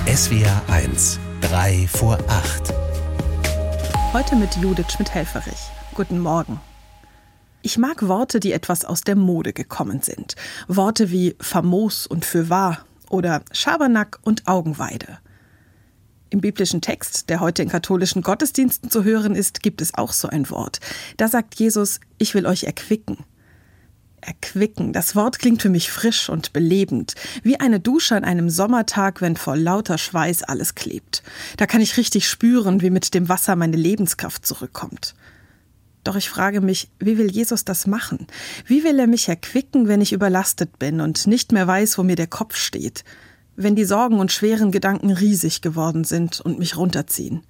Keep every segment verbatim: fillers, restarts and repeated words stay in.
S W R eins, drei vor acht. Heute mit Judith Schmidt-Helfferich. Guten Morgen. Ich mag Worte, die etwas aus der Mode gekommen sind. Worte wie famos und fürwahr oder Schabernack und Augenweide. Im biblischen Text, der heute in katholischen Gottesdiensten zu hören ist, gibt es auch so ein Wort. Da sagt Jesus, ich will euch erquicken. Erquicken, das Wort klingt für mich frisch und belebend, wie eine Dusche an einem Sommertag, wenn vor lauter Schweiß alles klebt. Da kann ich richtig spüren, wie mit dem Wasser meine Lebenskraft zurückkommt. Doch ich frage mich, wie will Jesus das machen? Wie will er mich erquicken, wenn ich überlastet bin und nicht mehr weiß, wo mir der Kopf steht? Wenn die Sorgen und schweren Gedanken riesig geworden sind und mich runterziehen?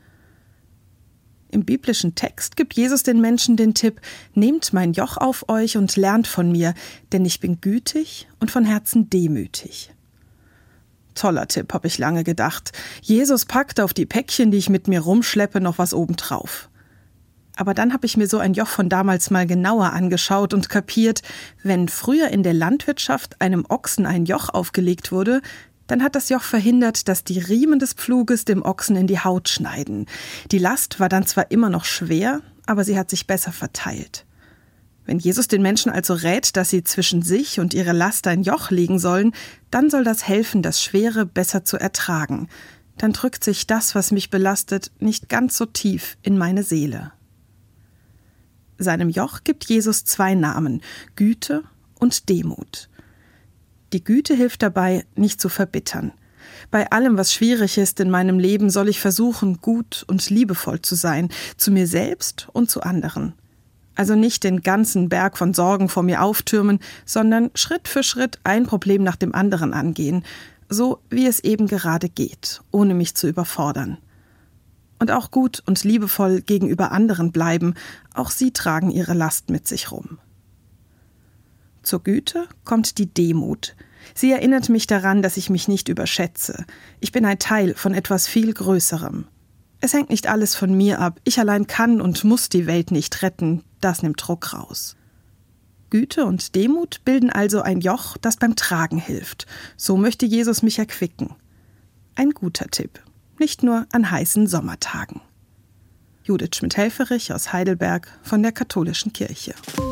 Im biblischen Text gibt Jesus den Menschen den Tipp, nehmt mein Joch auf euch und lernt von mir, denn ich bin gütig und von Herzen demütig. Toller Tipp, habe ich lange gedacht. Jesus packt auf die Päckchen, die ich mit mir rumschleppe, noch was obendrauf. Aber dann habe ich mir so ein Joch von damals mal genauer angeschaut und kapiert, wenn früher in der Landwirtschaft einem Ochsen ein Joch aufgelegt wurde, dann hat das Joch verhindert, dass die Riemen des Pfluges dem Ochsen in die Haut schneiden. Die Last war dann zwar immer noch schwer, aber sie hat sich besser verteilt. Wenn Jesus den Menschen also rät, dass sie zwischen sich und ihre Last ein Joch legen sollen, dann soll das helfen, das Schwere besser zu ertragen. Dann drückt sich das, was mich belastet, nicht ganz so tief in meine Seele. Seinem Joch gibt Jesus zwei Namen, Güte und Demut. Die Güte hilft dabei, nicht zu verbittern. Bei allem, was schwierig ist in meinem Leben, soll ich versuchen, gut und liebevoll zu sein, zu mir selbst und zu anderen. Also nicht den ganzen Berg von Sorgen vor mir auftürmen, sondern Schritt für Schritt ein Problem nach dem anderen angehen, so wie es eben gerade geht, ohne mich zu überfordern. Und auch gut und liebevoll gegenüber anderen bleiben, auch sie tragen ihre Last mit sich rum. Zur Güte kommt die Demut. Sie erinnert mich daran, dass ich mich nicht überschätze. Ich bin ein Teil von etwas viel Größerem. Es hängt nicht alles von mir ab. Ich allein kann und muss die Welt nicht retten. Das nimmt Druck raus. Güte und Demut bilden also ein Joch, das beim Tragen hilft. So möchte Jesus mich erquicken. Ein guter Tipp. Nicht nur an heißen Sommertagen. Judith Schmidt-Helfferich aus Heidelberg von der Katholischen Kirche.